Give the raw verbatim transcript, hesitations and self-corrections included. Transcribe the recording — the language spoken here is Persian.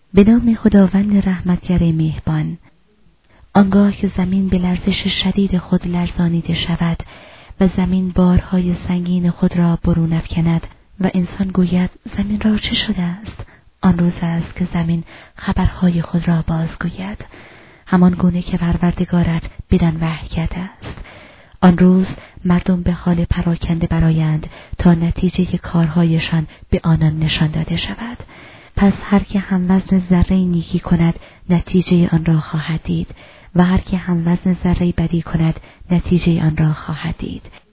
به نام خداوند رحمتگر مهربان. آنگاه که زمین به لرزش شدید خود لرزانیده شود و زمین بارهای سنگین خود را برون افکند و انسان گوید زمین را چه شده است، آن روز است که زمین خبرهای خود را بازگوید، همان گونه که پروردگارت بدان وحی کرده است. آن روز مردم به حال پراکنده برآیند تا نتیجه کارهایشان به آنان نشان داده شود. پس هر که هم وزن ذره نیکی کند نتیجه آن را خواهد دید و هر که هم وزن ذره بدی کند نتیجه آن را خواهد دید.